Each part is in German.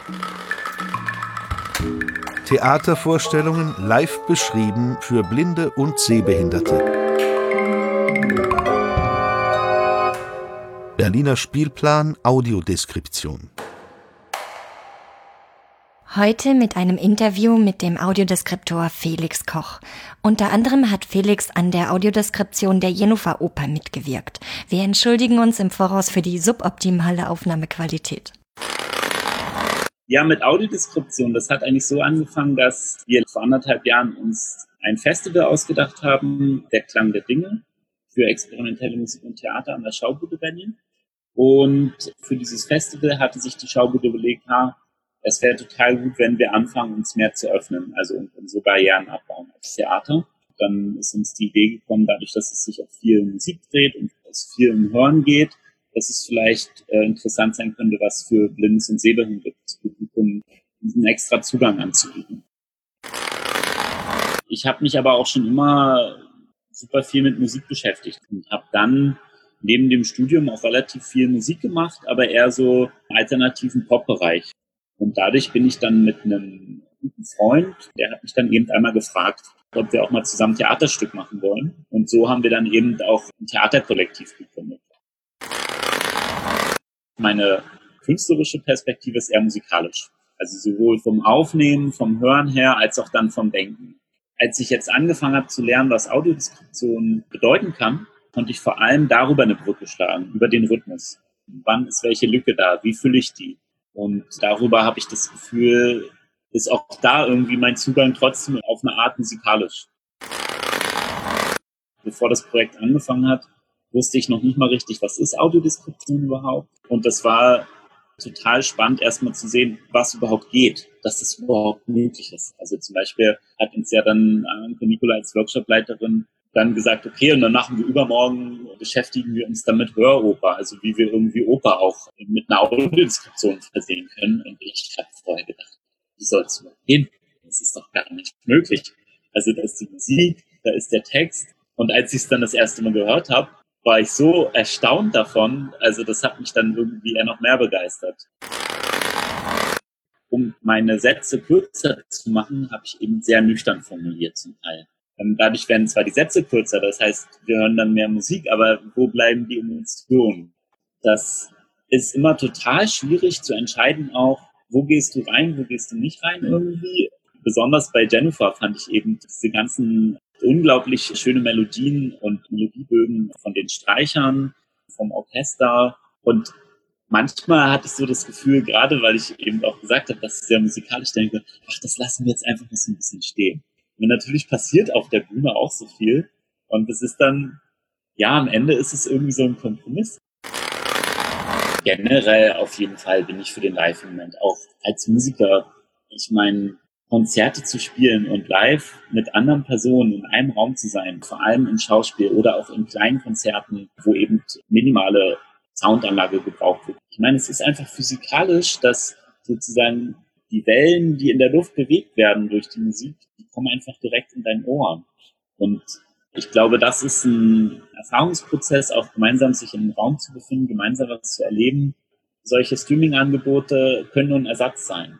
Theatervorstellungen live beschrieben für Blinde und Sehbehinderte. Berliner Spielplan Audiodeskription. Heute mit einem Interview mit dem Audiodeskriptor Felix Koch. Unter anderem hat Felix an der Audiodeskription der Jennifer Oper mitgewirkt. Wir entschuldigen uns im Voraus für die suboptimale Aufnahmequalität. Ja, mit Audiodeskription, das hat eigentlich so angefangen, dass wir vor 1,5 Jahren uns ein Festival ausgedacht haben, der Klang der Dinge, für experimentelle Musik und Theater an der Schaubude Berlin. Und für dieses Festival hatte sich die Schaubude überlegt, es wäre total gut, wenn wir anfangen, uns mehr zu öffnen, also unsere Barrieren abbauen als Theater. Dann ist uns die Idee gekommen, dadurch, dass es sich auf viel Musik dreht und es viel um Hören geht, dass es vielleicht interessant sein könnte, was für blindes und sehbehindertes Publikum einen extra Zugang anzubieten. Ich habe mich aber auch schon immer super viel mit Musik beschäftigt und habe dann neben dem Studium auch relativ viel Musik gemacht, aber eher so im alternativen Pop-Bereich. Und dadurch bin ich dann mit einem guten Freund, der hat mich dann eben einmal gefragt, ob wir auch mal zusammen ein Theaterstück machen wollen. Und so haben wir dann eben auch ein Theaterkollektiv gegründet. Meine künstlerische Perspektive ist eher musikalisch. Also sowohl vom Aufnehmen, vom Hören her, als auch dann vom Denken. Als ich jetzt angefangen habe zu lernen, was Audiodeskription bedeuten kann, konnte ich vor allem darüber eine Brücke schlagen, über den Rhythmus. Wann ist welche Lücke da? Wie fülle ich die? Und darüber habe ich das Gefühl, ist auch da irgendwie mein Zugang trotzdem auf eine Art musikalisch. Bevor das Projekt angefangen hat, wusste ich noch nicht mal richtig, was ist Audiodeskription überhaupt. Und das war total spannend, erstmal zu sehen, was überhaupt geht, dass das überhaupt möglich ist. Also zum Beispiel hat uns ja dann Anke Nicola als Workshopleiterin dann gesagt, okay, und dann machen wir übermorgen, beschäftigen wir uns dann mit Höroper, also wie wir irgendwie Oper auch mit einer Audiodeskription versehen können. Und ich habe vorher gedacht, wie soll es überhaupt gehen? Das ist doch gar nicht möglich. Also da ist die Musik, da ist der Text. Und als ich es dann das erste Mal gehört habe, war ich so erstaunt davon, also das hat mich dann irgendwie eher noch mehr begeistert. Um meine Sätze kürzer zu machen, habe ich eben sehr nüchtern formuliert zum Teil. Dadurch werden zwar die Sätze kürzer, das heißt, wir hören dann mehr Musik, aber wo bleiben die Emotionen? Das ist immer total schwierig zu entscheiden auch, wo gehst du rein, wo gehst du nicht rein irgendwie. Besonders bei Jennifer fand ich eben diese ganzen unglaublich schöne Melodien und Melodiebögen von den Streichern, vom Orchester. Und manchmal hatte ich so das Gefühl, gerade weil ich eben auch gesagt habe, dass ich sehr musikalisch denke, das lassen wir jetzt einfach mal so ein bisschen stehen. Und natürlich passiert auf der Bühne auch so viel. Und es ist dann, am Ende ist es irgendwie so ein Kompromiss. Generell auf jeden Fall bin ich für den Live-Moment, auch als Musiker. Ich meine, Konzerte zu spielen und live mit anderen Personen in einem Raum zu sein, vor allem im Schauspiel oder auch in kleinen Konzerten, wo eben minimale Soundanlage gebraucht wird. Ich meine, es ist einfach physikalisch, dass sozusagen die Wellen, die in der Luft bewegt werden durch die Musik, die kommen einfach direkt in dein Ohr. Und ich glaube, das ist ein Erfahrungsprozess, auch gemeinsam sich in einem Raum zu befinden, gemeinsam was zu erleben. Solche Streaming-Angebote können nur ein Ersatz sein.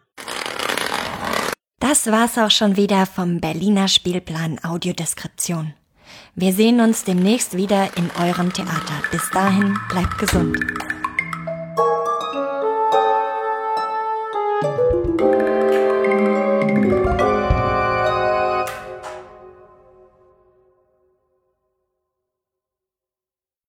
Das war's auch schon wieder vom Berliner Spielplan Audiodeskription. Wir sehen uns demnächst wieder in eurem Theater. Bis dahin, bleibt gesund.